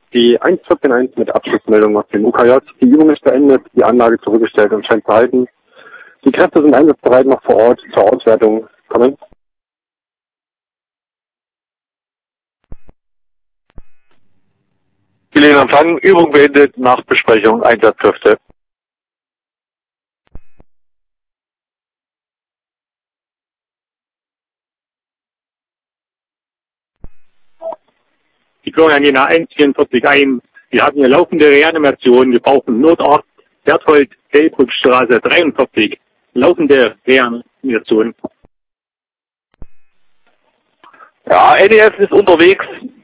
Die 114.1 mit Abschlussmeldung aus dem UKJ. Die Übung ist beendet, die Anlage zurückgestellt und scheint zu halten. Die Kräfte sind einsatzbereit noch vor Ort zur Auswertung. Kommen. Gelegen Empfang, Übung beendet, Nachbesprechung, Einsatzkräfte. Die Florianina 144.1. Wir haben hier laufende Reanimation. Wir brauchen Notarzt Berthold Delbrückstraße 43. Laufende Reanimation. Ja, NEF ist unterwegs.